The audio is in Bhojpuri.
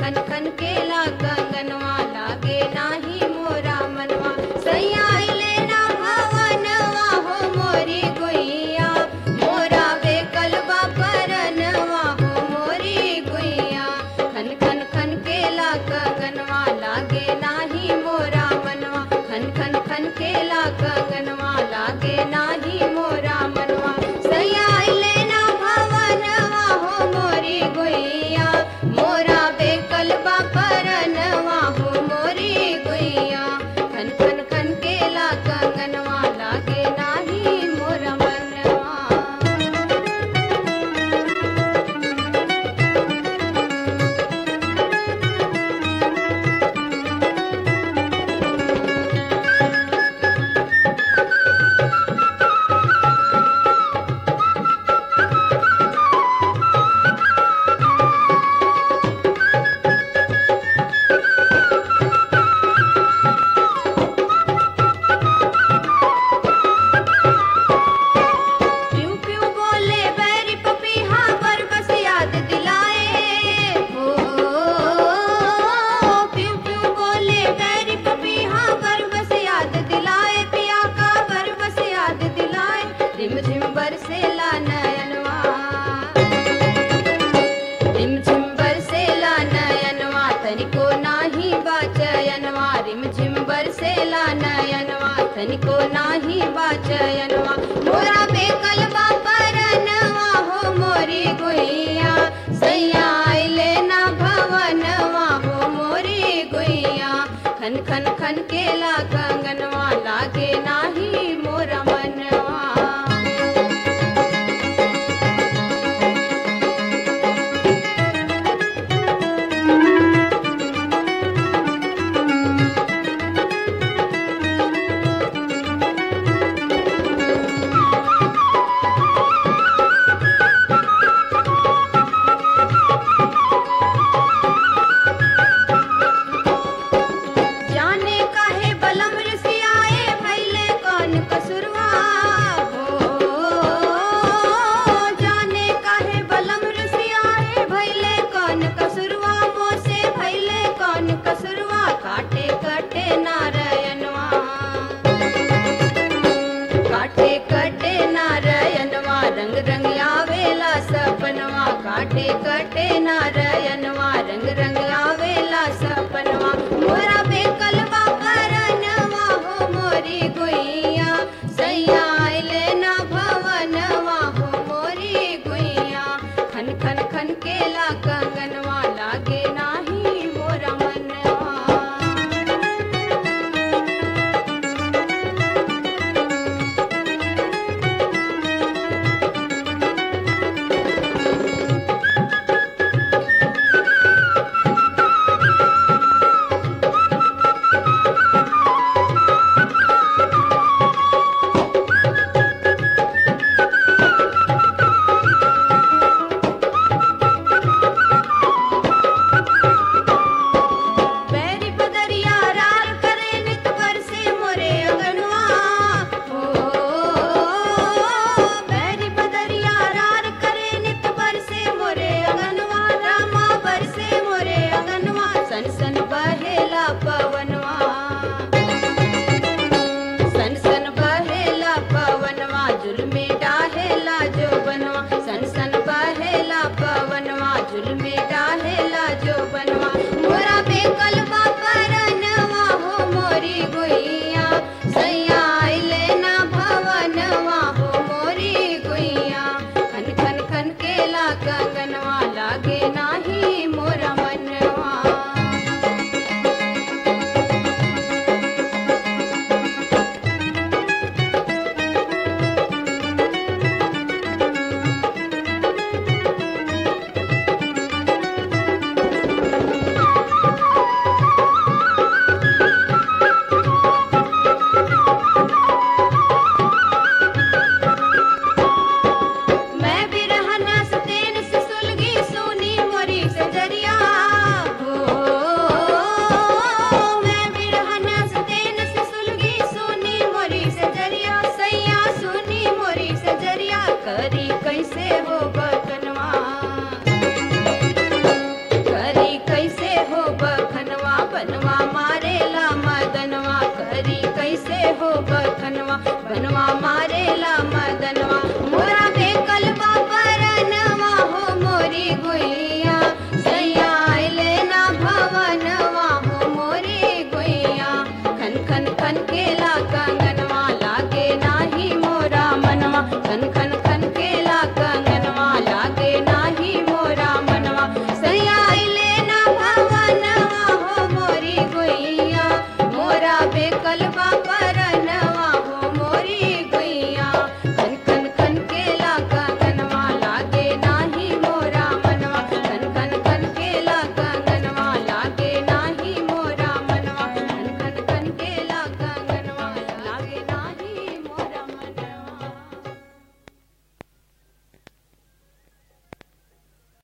खन खन केला कंगनवा लागे नाही मोरा मनवा सैया अइले ना भवनवा हो मोरी गुइया मोरा बेकल परनवा हो मोरी गुइया खन खन खन केला कंगनवा लागे नाही मोरा मनवा खन खन खन केला कंगनवा लागे नाही मोरा मनवा सैया अइले ना भवनवा हो मोरी गुइया मोरा बेकल परनवा हो मोरी गुइया खन खन खन केला कंगनवा लागे नाही मोरा मनवा। प्यू प्यू बोले बैरी पपीहा पर बस याद दिलाए हो प्यू प्यू बोले बैरी पपीहा पर बस याद दिलाए पिया का पर बस याद दिलाए रिम झिम बरसेला नयनवा रिम झिम बरसेला नयनवा तनिको नाही बाचयनवा रिम झिम बरसेला नयनवा तनिको नाही बाचयनवा मोरा बेकल परनवा हो मोरी गुइया सैया अइले ना भवनवा हो मोरी गुइया खन खन खन केला कंगनवा लागे नाही मोरा मनवा। जाने काहे बलम रसियाए भैले कौन कसुरवा हो जाने काहे बलम रसियाए भैले कौन कसुरवा मोसे भैले कौन कसुरवा काटे कटे नारायणवा काटे कटे नारायणवा रंग रंग आवेला सपनवा काटे कटे नारायणवा रंग रंग आवेला सपनवा मोरा बेकल परनवा हो मोरी गुइया सैया अइले ना भवनवा हो मोरी गुइया खन खन खन केला कंगनवा लागे नाही मोरा मनवा। बैरी बदरिया रार करे नित बरसे मोरे अगनवा हो बैरी बदरिया रार करे नित बरसे मोरे अगनवा रामा बरसे मोरे अगनवा सन सन बहेला पवनवा सन सन बहेला पवनवा जुल्मे डाहेला जो बनवा सन सन बहेला पवनवा जुल्मे डाहेला जो बनवा मोरा बेकल परनवा हो मोरी गुइया सैया अइले ना भवनवा हो मोरी गुइया खन खन खन केला कंगनवा लागे नाही मोरा मनवा। मनवा